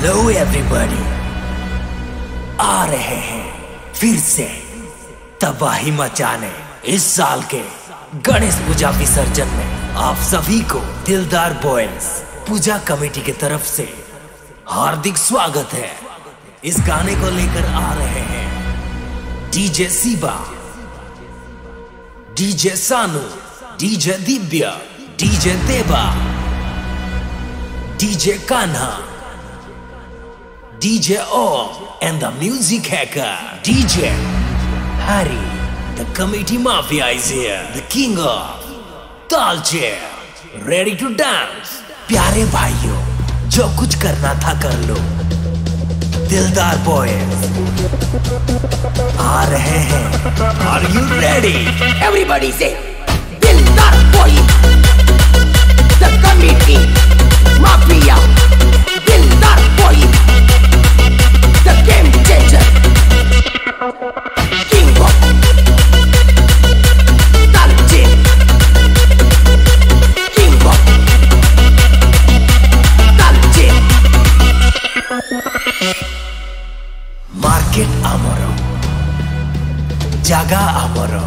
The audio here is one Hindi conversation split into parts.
हेलो एवरीबॉडी, आ रहे हैं फिर से तबाही मचाने इस साल के गणेश पूजा विसर्जन में। आप सभी को दिलदार बॉयज पूजा कमेटी की तरफ से हार्दिक स्वागत है। इस गाने को लेकर आ रहे हैं DJ Shiva, DJ Sanu, DJ Divya, DJ Deva, DJ Kanha, DJ Om, and the music hacker, DJ Harry. The committee mafia is here. The king of Talche. Ready to dance? प्यारे भाइयों, जो कुछ करना था कर लो। दिलदार बॉयज आ रहे हैं। Are you ready? Everybody say, Dildar boys, the committee mafia. Dildar boys, the game changer, king of Talche, king of Talche. Market amoro, jaga amoro,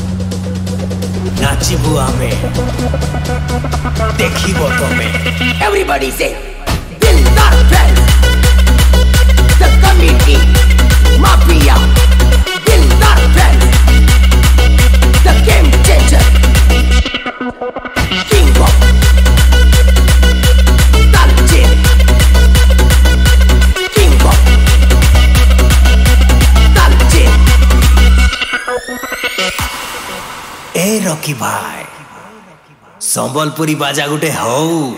nachibu ame, dekhibo tome. Everybody say, दिलदार friends, the committee mafia. दिलदार friends, the game changer, king of Talche, king of Talche. ए रॉकी भाई, संबलपुरी बाजा गुटे हो।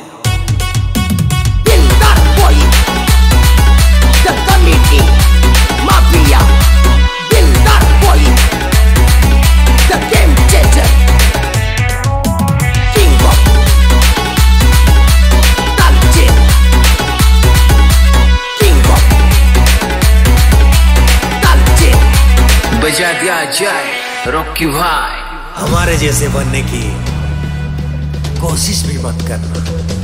Dildar boys, the committee mafia. Dildar boys, the game changer, king of Talche, king of Talche. बजा दिया जाए रॉकी भाई। हमारे जैसे बनने की कोशिश भी मत करना।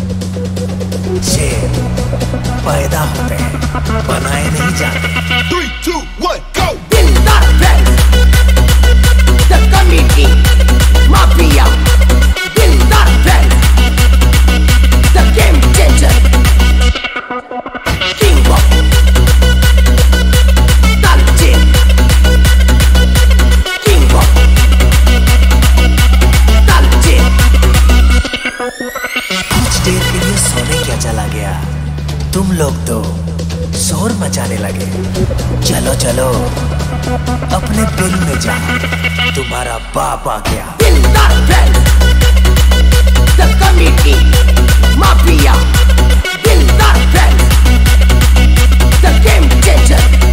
शेर पैदा होते हैं, बनाए नहीं जाते। 3, 2, 1, go! दिलदार friends, the committee mafia. दिलदार friends, the game changer, king of Talche, king of Talche. कुछ देर के लिए सोने क्या चला गया, तुम लोग तो शोर मचाने लगे। चलो चलो अपने बिल में जाओ, तुम्हारा बाप आ गया। दिलदार friends, the committee mafia. दिलदार friends, the game changer,